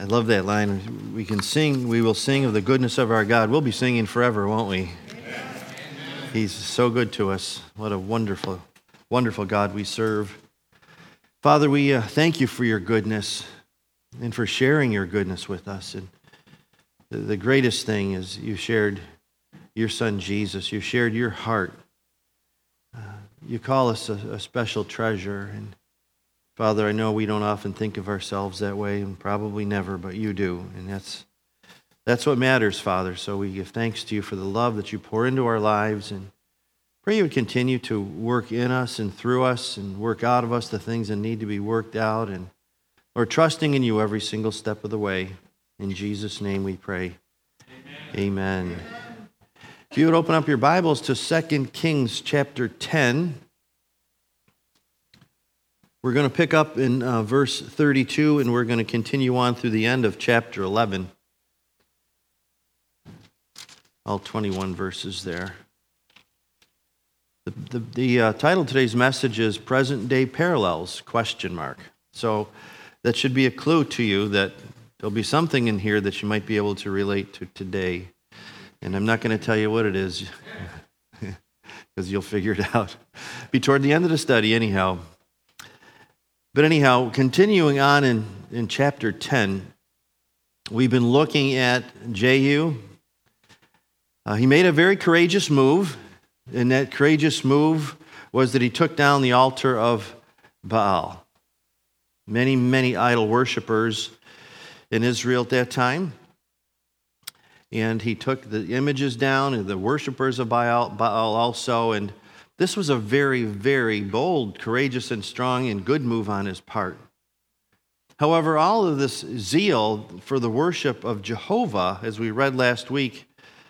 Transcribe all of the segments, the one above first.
I love that line. We can sing, we will sing of the goodness of our God. We'll be singing forever, won't we? Amen. He's so good to us. What a wonderful, wonderful God we serve. Father, we thank you for your goodness and for sharing your goodness with us. And the greatest thing is you shared your son Jesus. You shared your heart. You call us a special treasure. And Father, I know we don't often think of ourselves that way, and probably never, but you do. And that's what matters, Father. So we give thanks to you for the love that you pour into our lives, and pray you would continue to work in us and through us and work out of us the things that need to be worked out. And Lord, trusting in you every single step of the way. In Jesus' name we pray. Amen. Amen. If you would open up your Bibles to 2 Kings chapter 10. We're going to pick up in verse 32, and we're going to continue on through the end of chapter 11. All 21 verses there. The title of today's message is Present Day Parallels, ? So that should be a clue to you that there'll be something in here that you might be able to relate to today. And I'm not going to tell you what it is, because you'll figure it out. Be toward the end of the study anyhow. But anyhow, continuing on in chapter 10, we've been looking at Jehu. He made a very courageous move, and that courageous move was that he took down the altar of Baal. Many, many idol worshipers in Israel at that time. And he took the images down, and the worshipers of Baal also, and this was a very, very bold, courageous, and strong and good move on his part. However, all of this zeal for the worship of Jehovah, as we read last week,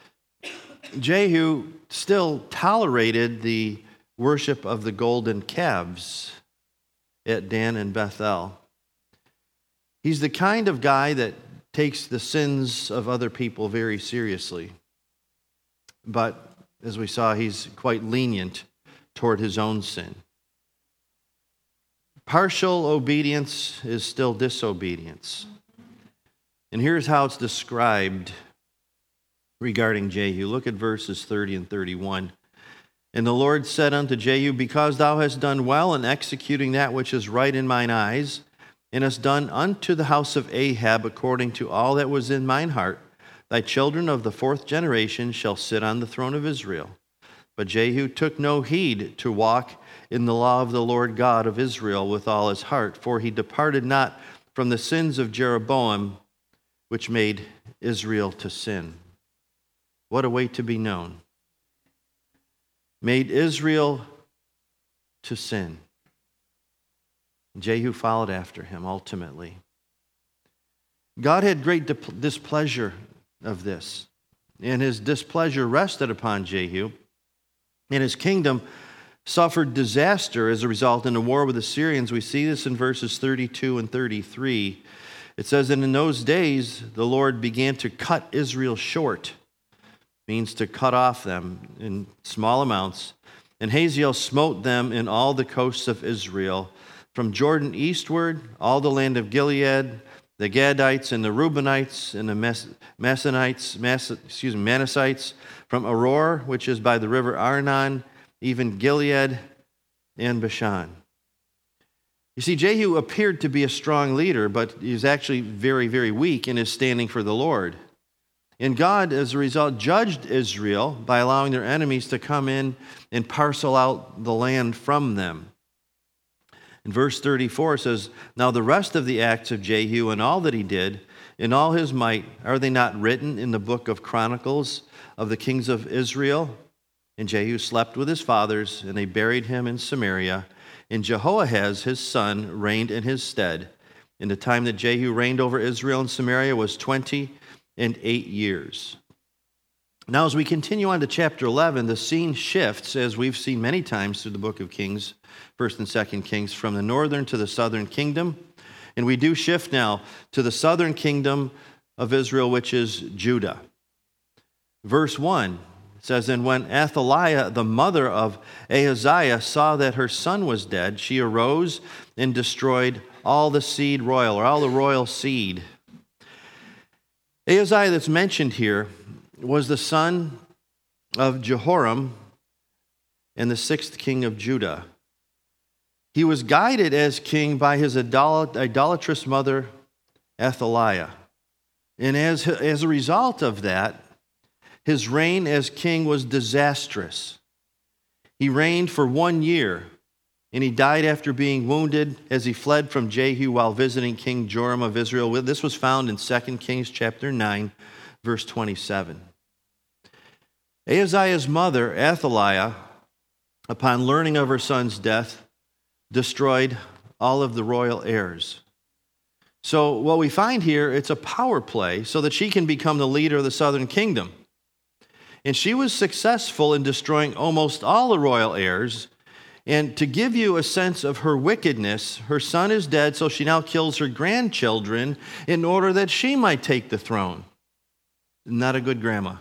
Jehu still tolerated the worship of the golden calves at Dan and Bethel. He's the kind of guy that takes the sins of other people very seriously. But, as we saw, he's quite lenient toward his own sin. Partial obedience is still disobedience. And here's how it's described regarding Jehu. Look at verses 30 and 31. And the Lord said unto Jehu, Because thou hast done well in executing that which is right in mine eyes, and hast done unto the house of Ahab according to all that was in mine heart, thy children of the fourth generation shall sit on the throne of Israel. But Jehu took no heed to walk in the law of the Lord God of Israel with all his heart, for he departed not from the sins of Jeroboam, which made Israel to sin. What a way to be known. Made Israel to sin. Jehu followed after him ultimately. God had great displeasure of this, and his displeasure rested upon Jehu, and his kingdom suffered disaster as a result in the war with the Syrians. We see this in verses 32 and 33. It says, And in those days the Lord began to cut Israel short, means to cut off them in small amounts. And Hazael smote them in all the coasts of Israel, from Jordan eastward, all the land of Gilead, the Gadites and the Reubenites and the Manassites, from Aroer, which is by the river Arnon, even Gilead and Bashan. You see, Jehu appeared to be a strong leader, but he's actually very, very weak in his standing for the Lord. And God, as a result, judged Israel by allowing their enemies to come in and parcel out the land from them. In verse 34 it says, Now the rest of the acts of Jehu and all that he did, in all his might, are they not written in the book of Chronicles of the kings of Israel? And Jehu slept with his fathers, and they buried him in Samaria. And Jehoahaz his son reigned in his stead. In the time that Jehu reigned over Israel and Samaria was 28 years. Now, as we continue on to chapter 11, the scene shifts, as we've seen many times through the book of Kings, 1st and 2nd Kings, from the northern to the southern kingdom. And we do shift now to the southern kingdom of Israel, which is Judah. Verse 1 says, And when Athaliah, the mother of Ahaziah, saw that her son was dead, she arose and destroyed all the seed royal, or all the royal seed. Ahaziah that's mentioned here was the son of Jehoram and the sixth king of Judah. He was guided as king by his idolatrous mother, Athaliah. And as a result of that, his reign as king was disastrous. He reigned for 1 year, and he died after being wounded as he fled from Jehu while visiting King Joram of Israel. This was found in 2 Kings chapter 9, verse 27. Ahaziah's mother, Athaliah, upon learning of her son's death, destroyed all of the royal heirs. So what we find here, it's a power play so that she can become the leader of the southern kingdom. And she was successful in destroying almost all the royal heirs. And to give you a sense of her wickedness, her son is dead, so she now kills her grandchildren in order that she might take the throne. Not a good grandma.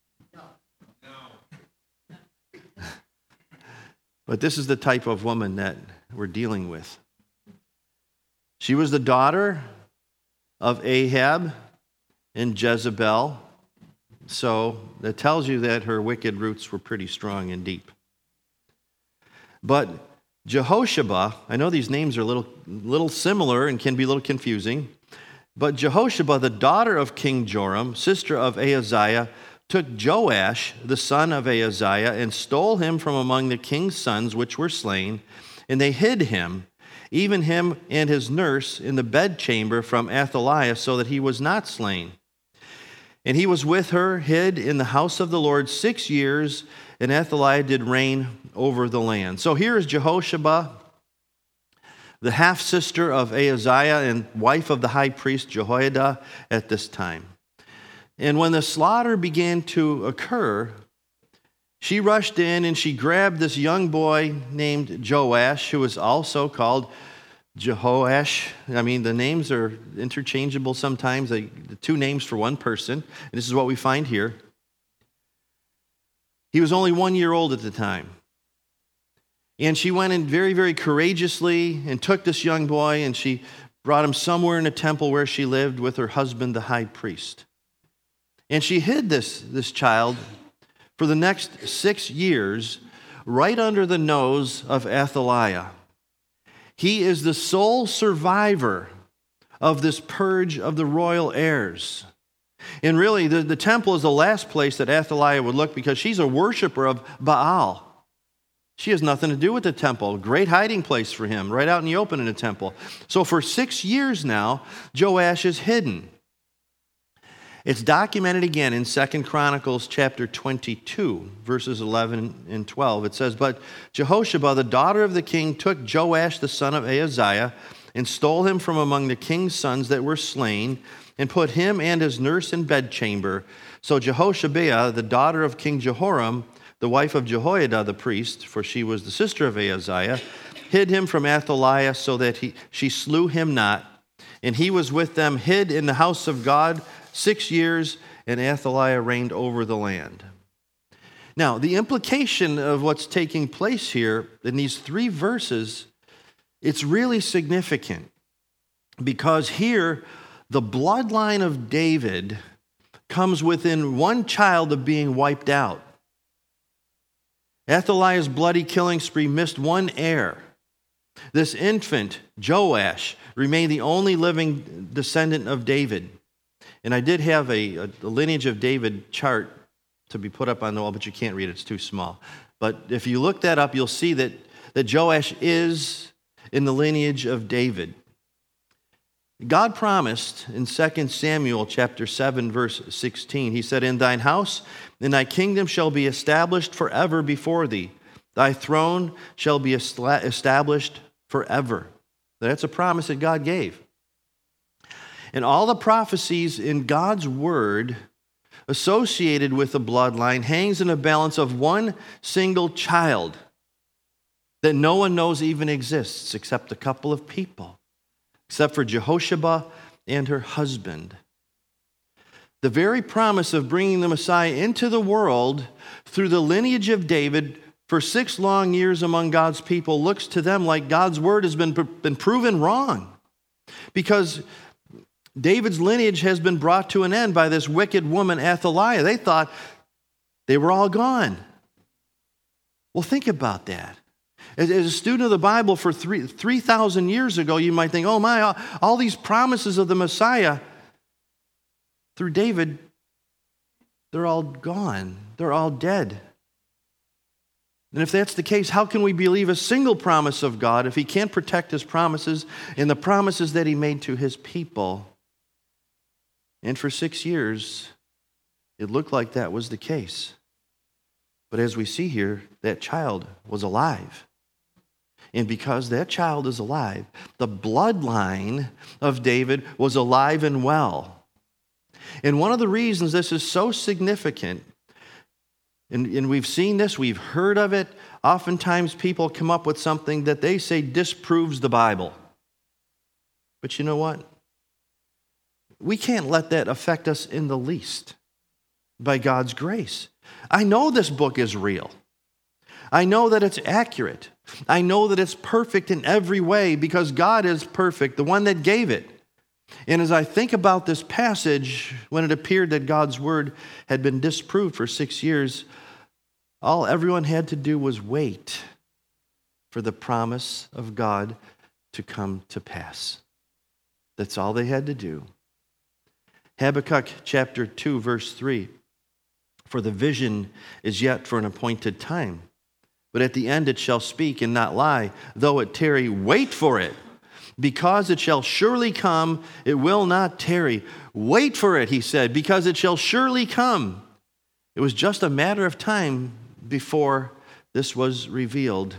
But this is the type of woman that we're dealing with. She was the daughter of Ahab and Jezebel. So that tells you that her wicked roots were pretty strong and deep. But Jehosheba, I know these names are a little similar and can be a little confusing, but Jehosheba, the daughter of King Joram, sister of Ahaziah, took Joash, the son of Ahaziah, and stole him from among the king's sons which were slain, and they hid him, even him and his nurse, in the bedchamber from Athaliah, so that he was not slain. And he was with her, hid in the house of the Lord 6 years, and Athaliah did reign over the land. So here is Jehosheba, the half-sister of Ahaziah and wife of the high priest Jehoiada at this time. And when the slaughter began to occur, she rushed in and she grabbed this young boy named Joash, who was also called Jehoash. I mean, the names are interchangeable sometimes, the two names for one person. And this is what we find here. He was only 1 year old at the time. And she went in very, very courageously and took this young boy and she brought him somewhere in a temple where she lived with her husband, the high priest. And she hid this child for the next 6 years right under the nose of Athaliah. He is the sole survivor of this purge of the royal heirs. And really, the temple is the last place that Athaliah would look because she's a worshiper of Baal. She has nothing to do with the temple. Great hiding place for him, right out in the open in the temple. So for 6 years now, Joash is hidden. It's documented again in 2 Chronicles chapter 22, verses 11 and 12. It says, "But Jehosheba, the daughter of the king, took Joash the son of Ahaziah and stole him from among the king's sons that were slain and put him and his nurse in bedchamber. So Jehoshabeah, the daughter of King Jehoram, the wife of Jehoiada the priest, for she was the sister of Ahaziah, hid him from Athaliah so that she slew him not. And he was with them hid in the house of God 6 years, and Athaliah reigned over the land." Now, the implication of what's taking place here in these 3 verses, it's really significant because here the bloodline of David comes within one child of being wiped out. Athaliah's bloody killing spree missed one heir. This infant, Joash, remained the only living descendant of David. And I did have a lineage of David chart to be put up on the wall, but you can't read it, it's too small. But if you look that up, you'll see that Joash is in the lineage of David. God promised in 2 Samuel chapter 7, verse 16, he said, "In thine house and thy kingdom shall be established forever before thee. Thy throne shall be established forever." That's a promise that God gave. And all the prophecies in God's word associated with the bloodline hangs in a balance of one single child that no one knows even exists except a couple of people, except for Jehosheba and her husband. The very promise of bringing the Messiah into the world through the lineage of David for 6 long years among God's people looks to them like God's word has been proven wrong. Because David's lineage has been brought to an end by this wicked woman, Athaliah. They thought they were all gone. Well, think about that. As a student of the Bible for 3,000 years ago, you might think, oh my, all these promises of the Messiah through David, they're all gone. They're all dead. And if that's the case, how can we believe a single promise of God if he can't protect his promises and the promises that he made to his people? And for 6 years, it looked like that was the case. But as we see here, that child was alive. And because that child is alive, the bloodline of David was alive and well. And one of the reasons this is so significant, and we've seen this, we've heard of it, oftentimes people come up with something that they say disproves the Bible. But you know what? We can't let that affect us in the least by God's grace. I know this book is real. I know that it's accurate. I know that it's perfect in every way because God is perfect, the one that gave it. And as I think about this passage, when it appeared that God's word had been disproved for 6 years, all everyone had to do was wait for the promise of God to come to pass. That's all they had to do. Habakkuk chapter 2, verse 3. For the vision is yet for an appointed time, but at the end it shall speak and not lie. Though it tarry, wait for it, because it shall surely come, it will not tarry. Wait for it, he said, because it shall surely come. It was just a matter of time before this was revealed.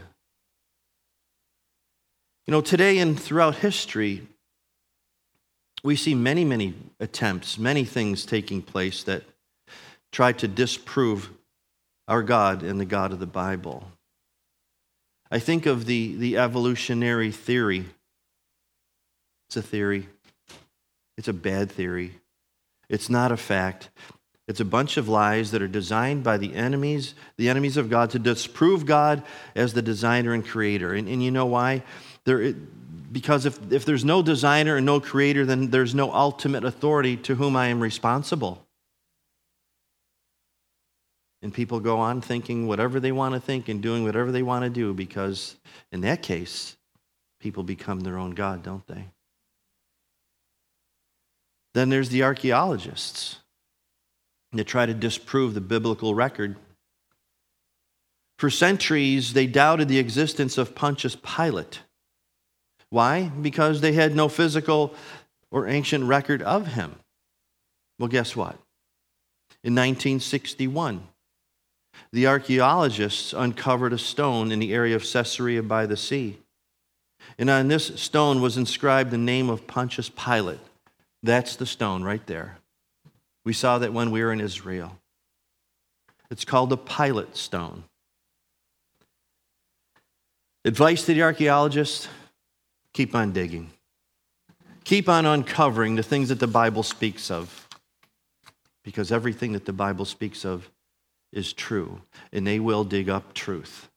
You know, today and throughout history, we see many attempts, many things taking place that try to disprove our God and the God of the Bible. I think of the evolutionary theory. It's a theory. It's a bad theory. It's not a fact. It's a bunch of lies that are designed by the enemies of God to disprove God as the designer and creator. And you know why? Because if there's no designer and no creator, then there's no ultimate authority to whom I am responsible. And people go on thinking whatever they want to think and doing whatever they want to do because, in that case, people become their own God, don't they? Then there's the archaeologists that try to disprove the biblical record. For centuries, they doubted the existence of Pontius Pilate. Why? Because they had no physical or ancient record of him. Well, guess what? In 1961, the archaeologists uncovered a stone in the area of Caesarea by the sea. And on this stone was inscribed the name of Pontius Pilate. That's the stone right there. We saw that when we were in Israel. It's called the Pilate stone. Advice to the archaeologists, keep on digging. Keep on uncovering the things that the Bible speaks of. Because everything that the Bible speaks of is true, and they will dig up truth.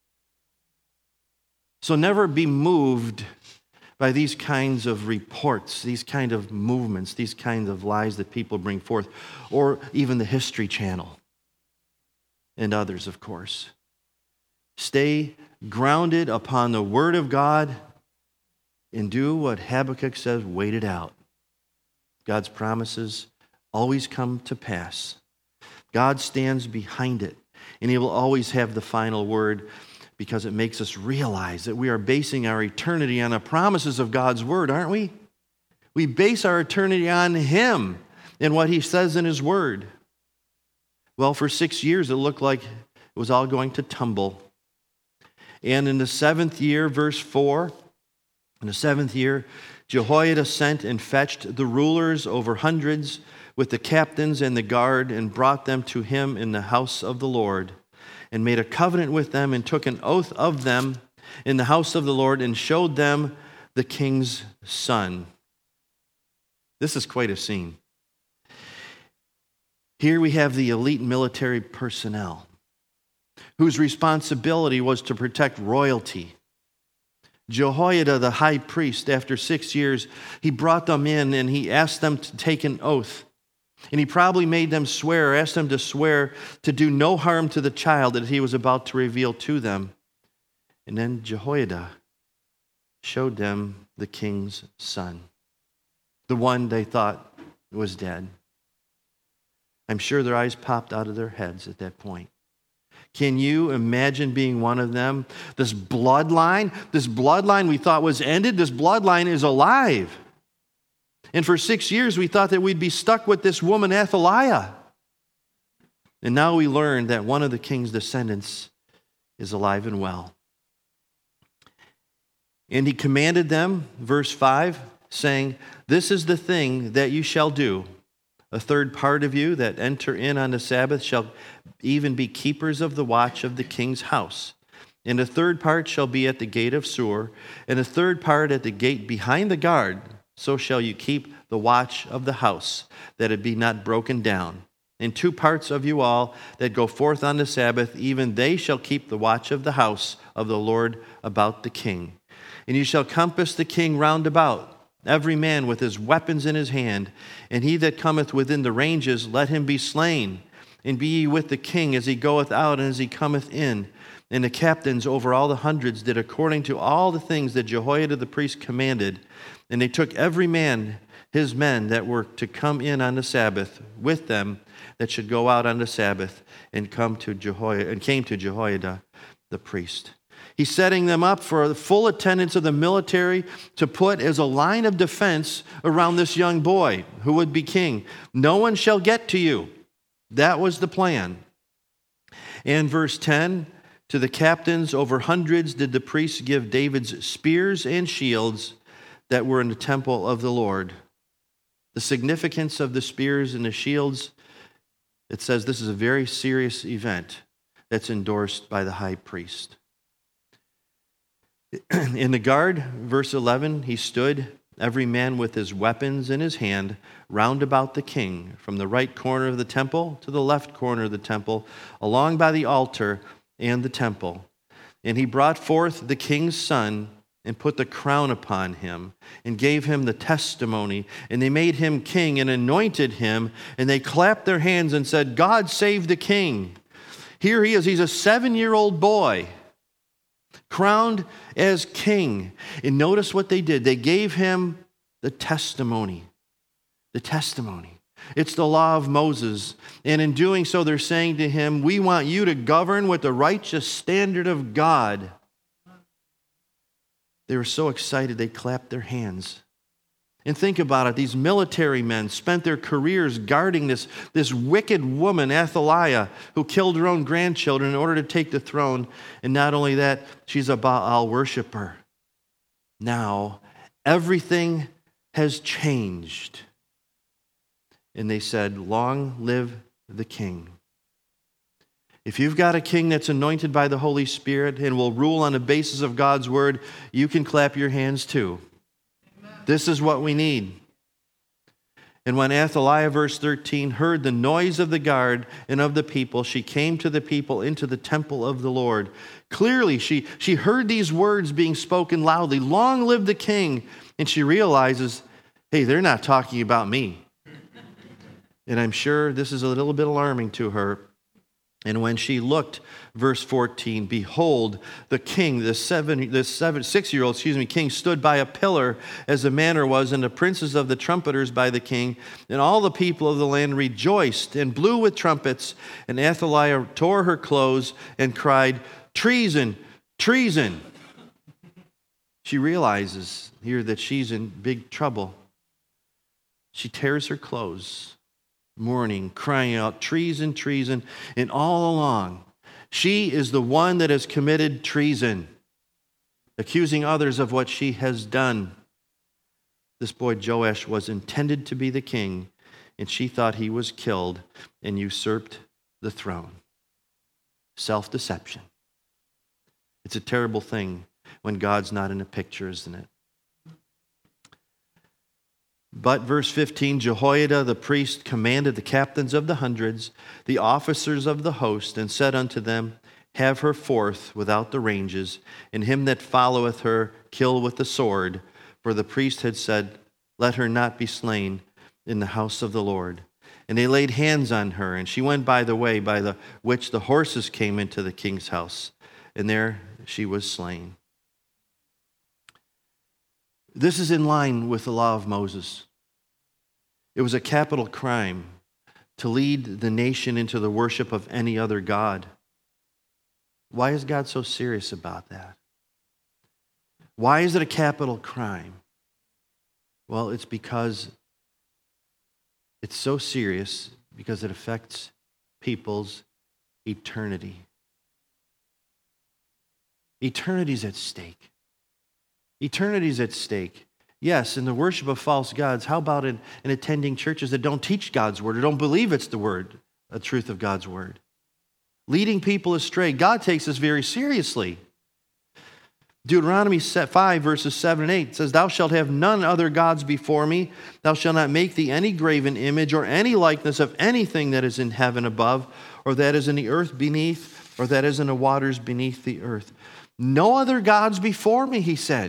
So never be moved by these kinds of reports, these kind of movements, these kinds of lies that people bring forth, or even the History Channel and others, of course. Stay grounded upon the Word of God and do what Habakkuk says, wait it out. God's promises always come to pass. God stands behind it, and he will always have the final word because it makes us realize that we are basing our eternity on the promises of God's word, aren't we? We base our eternity on him and what he says in his word. Well, for 6 years, it looked like it was all going to tumble. And in the 7th year, verse 4, in the 7th year, Jehoiada sent and fetched the rulers over hundreds with the captains and the guard, and brought them to him in the house of the Lord, and made a covenant with them, and took an oath of them in the house of the Lord, and showed them the king's son. This is quite a scene. Here we have the elite military personnel, whose responsibility was to protect royalty, Jehoiada, the high priest, after 6 years, he brought them in and he asked them to take an oath. And he probably made them swear, or asked them to swear to do no harm to the child that he was about to reveal to them. And then Jehoiada showed them the king's son, the one they thought was dead. I'm sure their eyes popped out of their heads at that point. Can you imagine being one of them? This bloodline we thought was ended, this bloodline is alive. And for 6 years, we thought that we'd be stuck with this woman, Athaliah. And now we learned that one of the king's descendants is alive and well. And he commanded them, verse 5, saying, "This is the thing that you shall do. A third part of you that enter in on the Sabbath shall even be keepers of the watch of the king's house. And a third part shall be at the gate of Sur, and a third part at the gate behind the guard. So shall you keep the watch of the house, that it be not broken down. And 2 parts of you all that go forth on the Sabbath, even they shall keep the watch of the house of the Lord about the king. And you shall compass the king round about, every man with his weapons in his hand. And he that cometh within the ranges, let him be slain. And be ye with the king as he goeth out and as he cometh in." And the captains over all the hundreds did according to all the things that Jehoiada the priest commanded. And they took every man his men that were to come in on the Sabbath with them that should go out on the Sabbath, and came to Jehoiada the priest. He's setting them up for the full attendance of the military to put as a line of defense around this young boy who would be king. No one shall get to you. That was the plan. And verse 10, to the captains over hundreds did the priests give David's spears and shields that were in the temple of the Lord. The significance of the spears and the shields, it says this is a very serious event that's endorsed by the high priest. In the guard, verse 11, he stood, every man with his weapons in his hand, round about the king, from the right corner of the temple to the left corner of the temple, along by the altar and the temple. And he brought forth the king's son, and put the crown upon him, and gave him the testimony. And they made him king, and anointed him, and they clapped their hands and said, "God save the king." Here he is. He's a 7-year-old boy, crowned as king. And notice what they did. They gave him the testimony. The testimony. It's the law of Moses. And in doing so, they're saying to him, "We want you to govern with the righteous standard of God." They were so excited they clapped their hands. And think about it. These military men spent their careers guarding this wicked woman, Athaliah, who killed her own grandchildren in order to take the throne. And not only that, she's a Baal worshiper. Now, everything has changed. And they said, "Long live the king." If you've got a king that's anointed by the Holy Spirit and will rule on the basis of God's word, you can clap your hands too. Amen. This is what we need. And when Athaliah, verse 13, heard the noise of the guard and of the people, she came to the people into the temple of the Lord. Clearly, she heard these words being spoken loudly, "Long live the king." And she realizes, hey, they're not talking about me. And I'm sure this is a little bit alarming to her. And when she looked, verse 14, behold, the king, the 6-year-old, king stood by a pillar as the manner was, and the princes of the trumpeters by the king. And all the people of the land rejoiced and blew with trumpets. And Athaliah tore her clothes and cried, "Treason, treason." She realizes here that she's in big trouble. She tears her clothes, mourning, crying out, "Treason, treason." And all along, she is the one that has committed treason, accusing others of what she has done. This boy Joash was intended to be the king, and she thought he was killed and usurped the throne. Self-deception. It's a terrible thing when God's not in the picture, isn't it? But, verse 15, Jehoiada the priest commanded the captains of the hundreds, the officers of the host, and said unto them, have her forth without the ranges, and him that followeth her kill with the sword. For the priest had said, let her not be slain in the house of the Lord. And they laid hands on her, and she went by the way by the which the horses came into the king's house, and there she was slain. This is in line with the law of Moses. It was a capital crime to lead the nation into the worship of any other god. Why is God so serious about that? Why is it a capital crime? Well, it's because it's so serious because it affects people's eternity. Eternity's at stake. Eternity's at stake. Yes, in the worship of false gods, how about in attending churches that don't teach God's word or don't believe it's the truth of God's word? Leading people astray. God takes this very seriously. Deuteronomy 5, verses 7 and 8 says, thou shalt have none other gods before me. Thou shalt not make thee any graven image or any likeness of anything that is in heaven above, or that is in the earth beneath, or that is in the waters beneath the earth. No other gods before me, he said.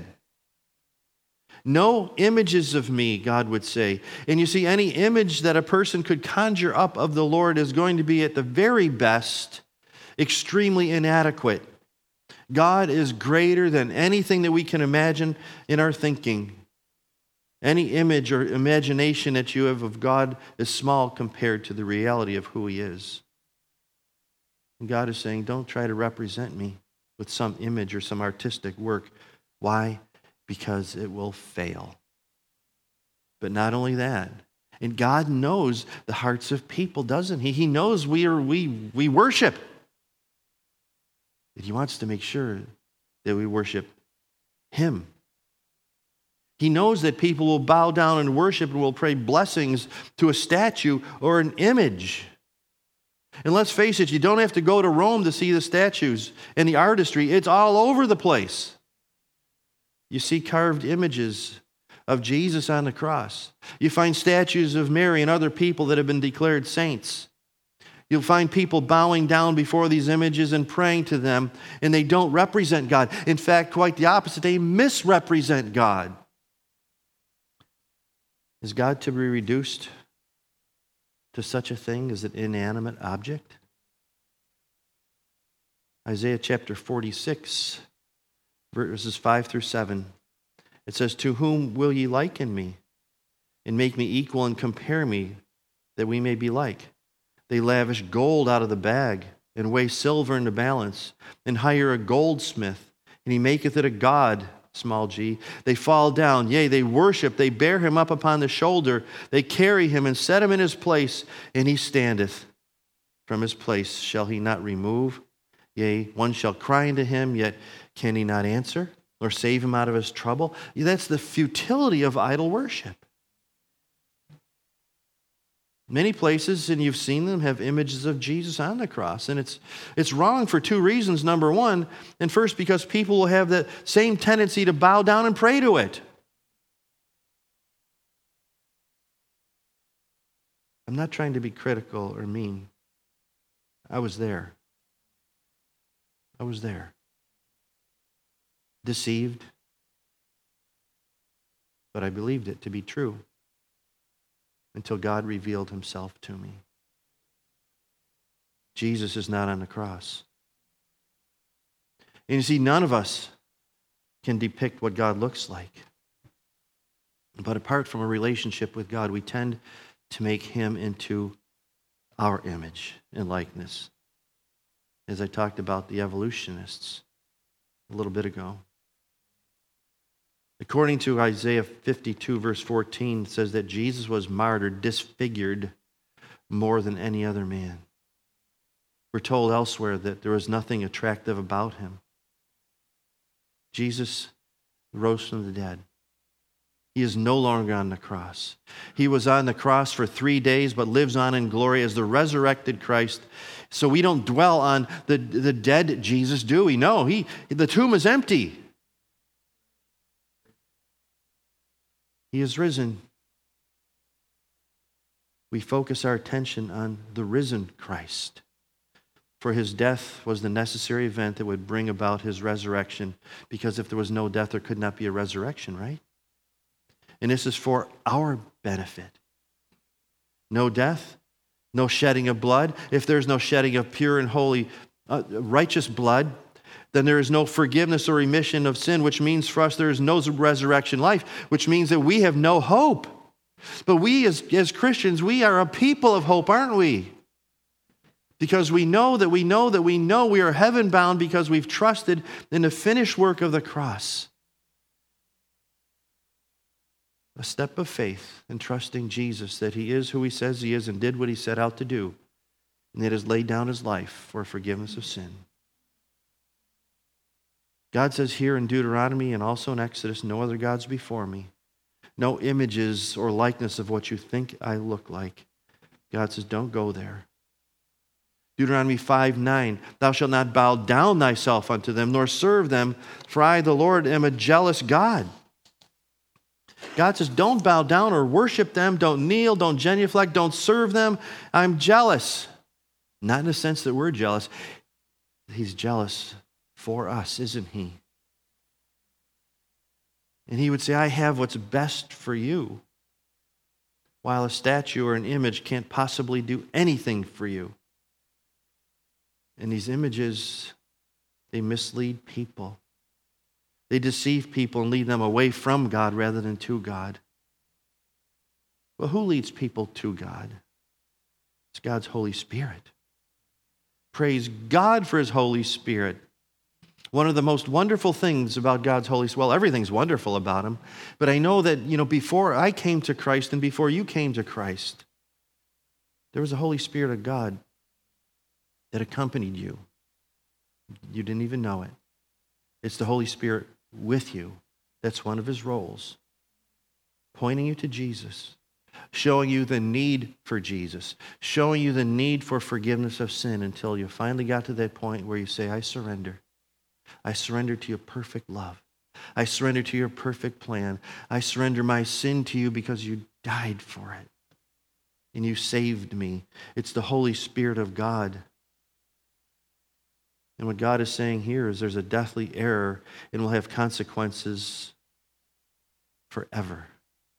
No images of me, God would say. And you see, any image that a person could conjure up of the Lord is going to be at the very best extremely inadequate. God is greater than anything that we can imagine in our thinking. Any image or imagination that you have of God is small compared to the reality of who he is. And God is saying, don't try to represent me with some image or some artistic work. Why? Because it will fail. But not only that, and God knows the hearts of people, doesn't he? He knows we worship. He wants to make sure that we worship him. He knows that people will bow down and worship and will pray blessings to a statue or an image. And let's face it, you don't have to go to Rome to see the statues and the artistry. It's all over the place. You see carved images of Jesus on the cross. You find statues of Mary and other people that have been declared saints. You'll find people bowing down before these images and praying to them, and they don't represent God. In fact, quite the opposite, they misrepresent God. Is God to be reduced to such a thing as an inanimate object? Isaiah chapter 46, verses 5 through 7. It says, to whom will ye liken me, and make me equal and compare me, that we may be like? They lavish gold out of the bag, and weigh silver in the balance, and hire a goldsmith, and he maketh it a god, small g. They fall down, yea, they worship, they bear him up upon the shoulder, they carry him and set him in his place, and he standeth. From his place shall he not remove. Yea, one shall cry unto him, yet can he not answer, or save him out of his trouble. That's the futility of idol worship. Many places, and you've seen them, have images of Jesus on the cross. And it's wrong for two reasons. Number one, and first, because people will have that same tendency to bow down and pray to it. I'm not trying to be critical or mean. I was there. I was there. Deceived. But I believed it to be true until God revealed himself to me. Jesus is not on the cross. And you see, none of us can depict what God looks like. But apart from a relationship with God, we tend to make him into our image and likeness. As I talked about the evolutionists a little bit ago. According to Isaiah 52, verse 14, it says that Jesus was martyred, disfigured more than any other man. We're told elsewhere that there was nothing attractive about him. Jesus rose from the dead. He is no longer on the cross. He was on the cross for 3 days, but lives on in glory as the resurrected Christ. So we don't dwell on the dead Jesus, do we? No, the tomb is empty. He is risen. We focus our attention on the risen Christ. For his death was the necessary event that would bring about his resurrection, because if there was no death, there could not be a resurrection, right? And this is for our benefit. No death, no shedding of blood. If there's no shedding of pure and holy, righteous blood, then there is no forgiveness or remission of sin, which means for us there is no resurrection life, which means that we have no hope. But we as Christians, we are a people of hope, aren't we? Because we know that we know that we know we are heaven-bound because we've trusted in the finished work of the cross. A step of faith in trusting Jesus, that he is who he says he is and did what he set out to do, and that has laid down his life for forgiveness of sin. God says here in Deuteronomy and also in Exodus, no other gods before me. No images or likeness of what you think I look like. God says, don't go there. Deuteronomy 5:9, thou shalt not bow down thyself unto them, nor serve them, for I, the Lord, am a jealous God. God says, don't bow down or worship them, don't kneel, don't genuflect, don't serve them. I'm jealous. Not in the sense that we're jealous. He's jealous for us, isn't he? And he would say, I have what's best for you, while a statue or an image can't possibly do anything for you. And these images, they mislead people. They deceive people and lead them away from God rather than to God. Well, who leads people to God? It's God's Holy Spirit. Praise God for his Holy Spirit. One of the most wonderful things about God's Holy Spirit, well, everything's wonderful about him, but I know that, before I came to Christ and before you came to Christ, there was a Holy Spirit of God that accompanied you. You didn't even know it. It's the Holy Spirit with you. That's one of his roles. Pointing you to Jesus. Showing you the need for Jesus. Showing you the need for forgiveness of sin until you finally got to that point where you say, I surrender. I surrender to your perfect love. I surrender to your perfect plan. I surrender my sin to you because you died for it. And you saved me. It's the Holy Spirit of God. And what God is saying here is there's a deathly error and will have consequences forever.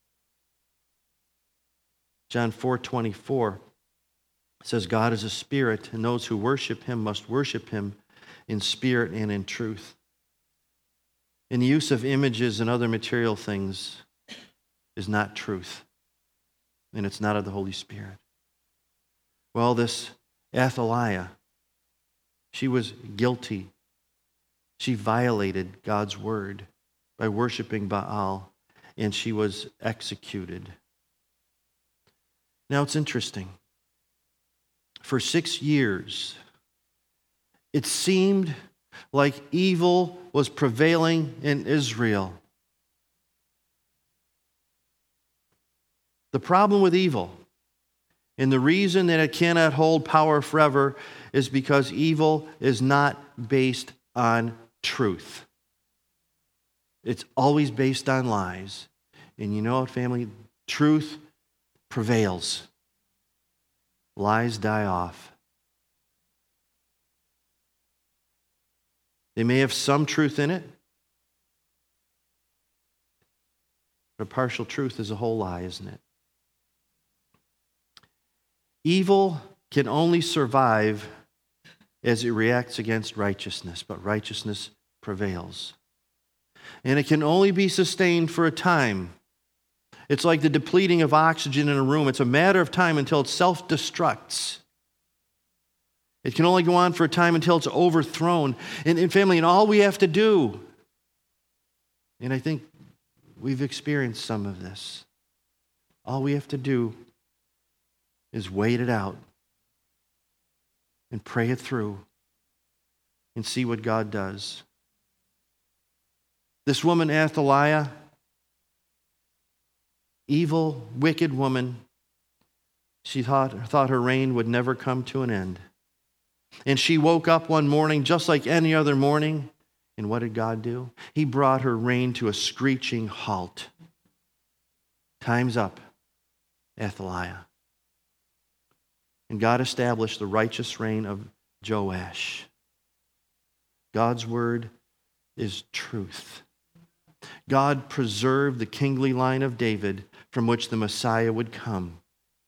John 4:24 says God is a spirit, and those who worship him must worship him in spirit and in truth. And the use of images and other material things is not truth, and it's not of the Holy Spirit. Well, this Athaliah, she was guilty. She violated God's word by worshiping Baal, and she was executed. Now, it's interesting. For 6 years, it seemed like evil was prevailing in Israel. The problem with evil, and the reason that it cannot hold power forever, is because evil is not based on truth. It's always based on lies. And you know what, family? Truth prevails. Lies die off. They may have some truth in it, but a partial truth is a whole lie, isn't it? Evil can only survive as it reacts against righteousness, but righteousness prevails. And it can only be sustained for a time. It's like the depleting of oxygen in a room. It's a matter of time until it self-destructs. It can only go on for a time until it's overthrown. And family, and all we have to do, and I think we've experienced some of this, all we have to do is wait it out and pray it through and see what God does. This woman, Athaliah, evil, wicked woman, she thought her reign would never come to an end. And she woke up one morning just like any other morning, and what did God do? He brought her reign to a screeching halt. Time's up, Athaliah. And God established the righteous reign of Joash. God's word is truth. God preserved the kingly line of David from which the Messiah would come.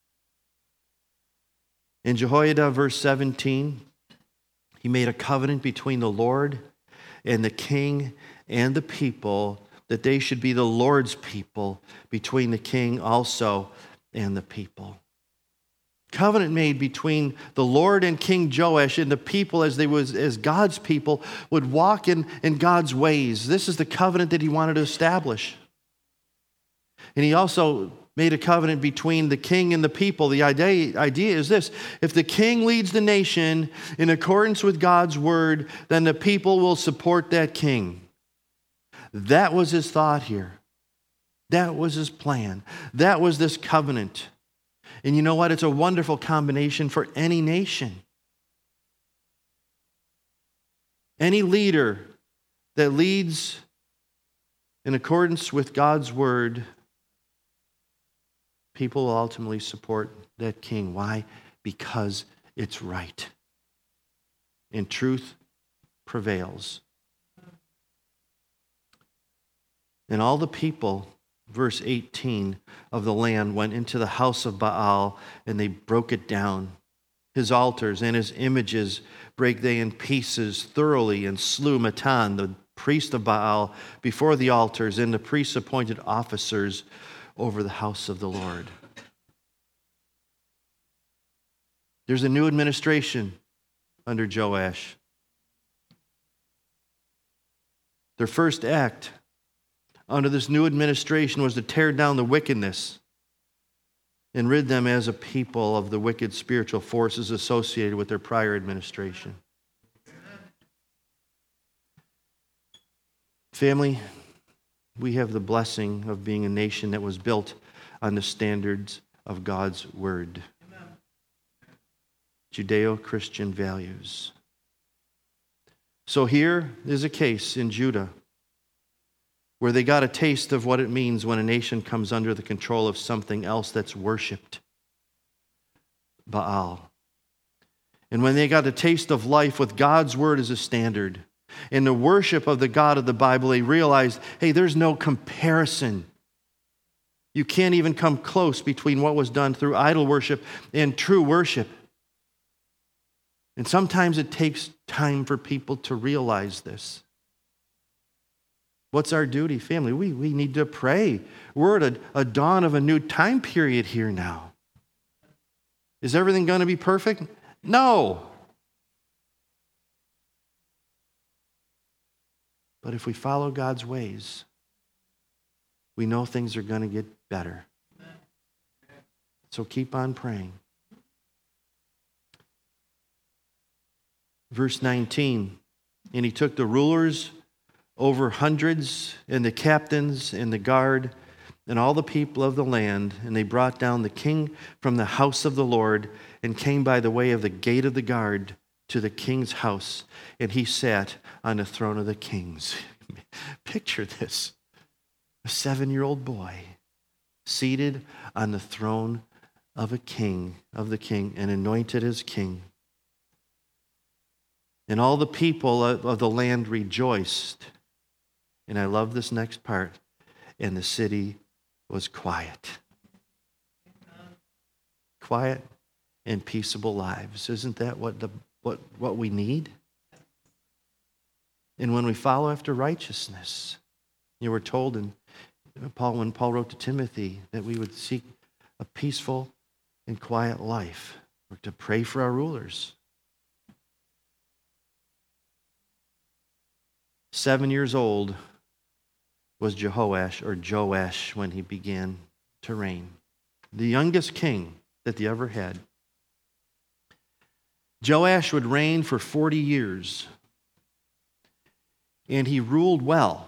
In Jehoiada, verse 17, he made a covenant between the Lord and the king and the people, that they should be the Lord's people, between the king also and the people. Covenant made between the Lord and King Joash and the people as God's people would walk in God's ways. This is the covenant that he wanted to establish. And he also made a covenant between the king and the people. The idea is this: if the king leads the nation in accordance with God's word, then the people will support that king. That was his thought here. That was his plan. That was this covenant. And you know what? It's a wonderful combination for any nation. Any leader that leads in accordance with God's word, people will ultimately support that king. Why? Because it's right. And truth prevails. And all the people, verse 18, of the land went into the house of Baal, and they broke it down. His altars and his images brake they in pieces thoroughly, and slew Mattan, the priest of Baal, before the altars, and the priests appointed officers over the house of the Lord. There's a new administration under Joash. Their first act under this new administration was to tear down the wickedness and rid them as a people of the wicked spiritual forces associated with their prior administration. Family, we have the blessing of being a nation that was built on the standards of God's word. Judeo-Christian values. So here is a case in Judah where they got a taste of what it means when a nation comes under the control of something else that's worshipped, Baal. And when they got a taste of life with God's word as a standard, in the worship of the God of the Bible, they realized, hey, there's no comparison. You can't even come close between what was done through idol worship and true worship. And sometimes it takes time for people to realize this. What's our duty, family? We need to pray. We're at a dawn of a new time period here now. Is everything going to be perfect? No. But if we follow God's ways, we know things are going to get better. So keep on praying. Verse 19, and he took the rulers over hundreds, and the captains, and the guard, and all the people of the land, and they brought down the king from the house of the Lord, and came by the way of the gate of the guard to the king's house, and he sat on the throne of the kings. Picture this. A 7-year-old boy seated on the throne of the king, and anointed as king. And all the people of the land rejoiced. And I love this next part. And the city was quiet. Quiet and peaceable lives. Isn't that what we need? And when we follow after righteousness, you were told when Paul wrote to Timothy that we would seek a peaceful and quiet life. We're to pray for our rulers. 7 years old was Joash when he began to reign. The youngest king that they ever had. Joash would reign for 40 years. And he ruled well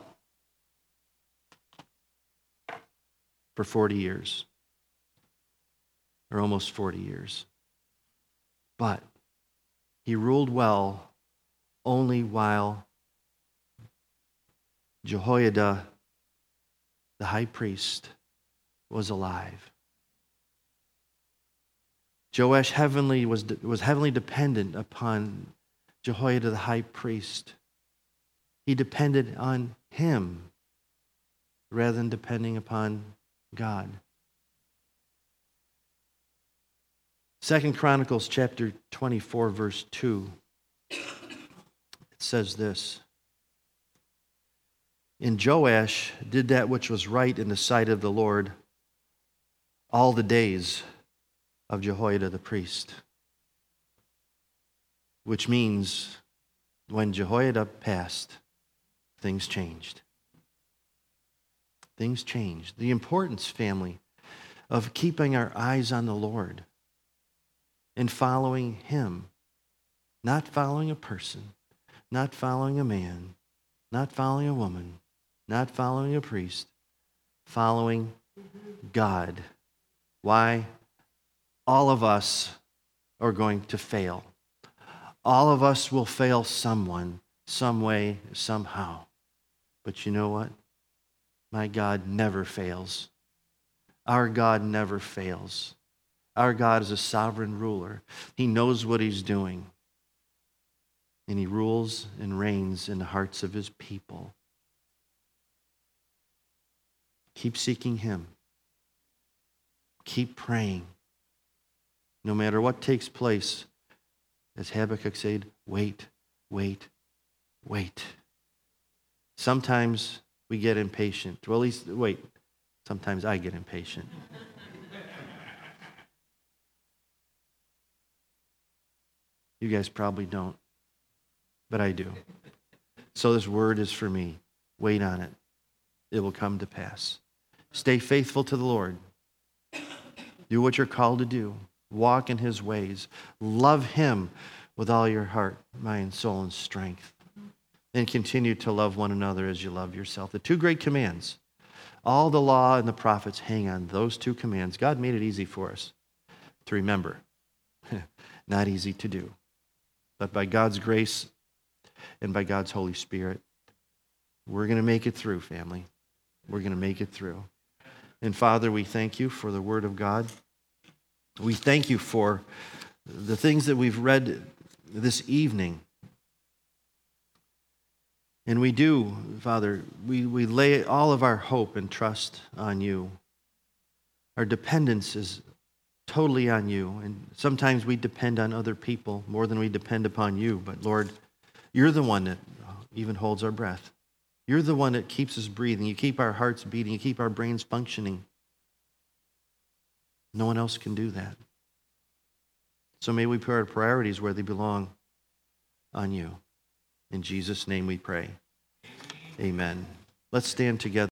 for 40 years. Or almost 40 years. But he ruled well only while Jehoiada, the high priest, was alive. Joash was heavily dependent upon Jehoiada the high priest. He depended on him rather than depending upon God. 2 Chronicles chapter 24, verse 2. It says this. And Joash did that which was right in the sight of the Lord all the days of Jehoiada the priest. Which means when Jehoiada passed, things changed. Things changed. The importance, family, of keeping our eyes on the Lord and following him. Not following a person, not following a man, not following a woman, not following a priest, following God. Why? All of us are going to fail. All of us will fail someone, some way, somehow. But you know what? My God never fails. Our God never fails. Our God is a sovereign ruler. He knows what he's doing. And he rules and reigns in the hearts of his people. Keep seeking him. Keep praying. No matter what takes place, as Habakkuk said, wait, wait, wait. Sometimes we get impatient. Well, at least, wait, sometimes I get impatient. You guys probably don't, but I do. So this word is for me. Wait on it. It will come to pass. Stay faithful to the Lord. Do what you're called to do. Walk in his ways. Love him with all your heart, mind, soul, and strength. And continue to love one another as you love yourself. The two great commands. All the law and the prophets hang on those two commands. God made it easy for us to remember. Not easy to do. But by God's grace and by God's Holy Spirit, we're going to make it through, family. We're going to make it through. And Father, we thank you for the Word of God. We thank you for the things that we've read this evening. And we do, Father, we lay all of our hope and trust on you. Our dependence is totally on you. And sometimes we depend on other people more than we depend upon you. But Lord, you're the one that even holds our breath. You're the one that keeps us breathing. You keep our hearts beating. You keep our brains functioning. No one else can do that. So may we put our priorities where they belong, on you. In Jesus' name we pray. Amen. Let's stand together.